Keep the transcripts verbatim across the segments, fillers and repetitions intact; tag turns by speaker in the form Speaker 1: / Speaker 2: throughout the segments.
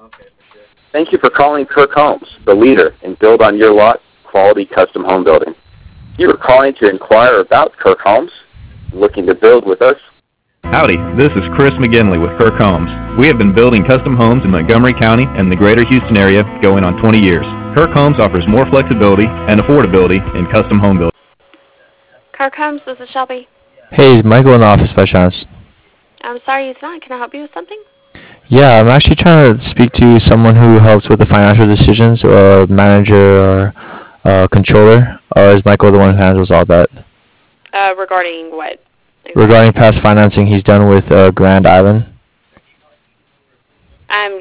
Speaker 1: Thank you for calling Kirk Homes, the leader in build on your lot quality custom home building. You are calling to inquire about Kirk Homes, looking to build with us.
Speaker 2: Howdy, this is Chris McGinley with Kirk Homes. We have been building custom homes in Montgomery County and the greater Houston area going on twenty years. Kirk Homes offers more flexibility and affordability in custom home building.
Speaker 3: Kirk Homes, this is Shelby.
Speaker 4: Hey, is Michael in the office by chance?
Speaker 3: I'm sorry he's not. Can I help you with something?
Speaker 4: Yeah, I'm actually trying to speak to someone who helps with the financial decisions, or a manager or a controller, or is Michael the one who handles all that?
Speaker 3: Uh, regarding what? Exactly?
Speaker 4: Regarding past financing he's done with uh, Grand Island.
Speaker 3: Um,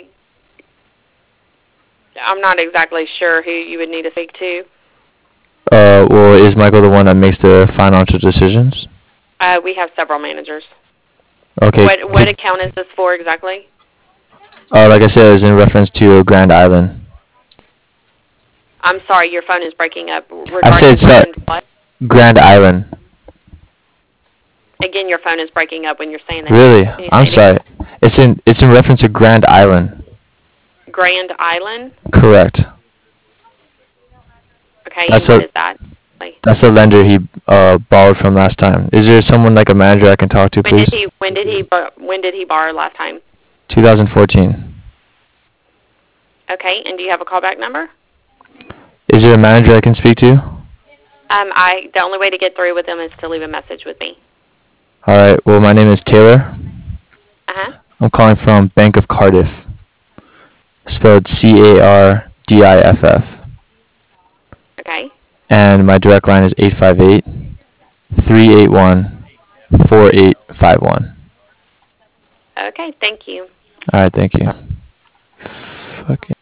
Speaker 3: I'm not exactly sure who you would need to speak to.
Speaker 4: Uh, well, is Michael the one that makes the financial decisions?
Speaker 3: Uh, we have several managers.
Speaker 4: Okay.
Speaker 3: What what account is this for exactly?
Speaker 4: Uh, like I said, it was in reference to Grand Island.
Speaker 3: I'm sorry, your phone is breaking up.
Speaker 4: I said
Speaker 3: Regarding
Speaker 4: so,
Speaker 3: what?
Speaker 4: Grand Island.
Speaker 3: Again, your phone is breaking up when you're saying that.
Speaker 4: Really?
Speaker 3: Can you
Speaker 4: I'm
Speaker 3: say it
Speaker 4: sorry. It's in it's in reference to Grand Island.
Speaker 3: again? Grand Island?
Speaker 4: Correct.
Speaker 3: Okay,
Speaker 4: That's
Speaker 3: and what
Speaker 4: a-
Speaker 3: is that? Like,
Speaker 4: That's the lender he uh, borrowed from last time. Is there someone like a manager I can talk to,
Speaker 3: when
Speaker 4: please?
Speaker 3: did he when did he bo- when did he borrow last time?
Speaker 4: twenty fourteen.
Speaker 3: Okay, and do you have a callback number?
Speaker 4: Is there a manager I can speak to?
Speaker 3: Um, I the only way to get through with them is to leave a message with me.
Speaker 4: All right. Well, my name is Taylor.
Speaker 3: Uh huh.
Speaker 4: I'm calling from Bank of Cardiff, spelled C A R D I F F.
Speaker 3: Okay.
Speaker 4: And my direct line is eight five eight, three eight one, four eight five one.
Speaker 3: Okay. Thank you.
Speaker 4: All right. Thank you. Fucking.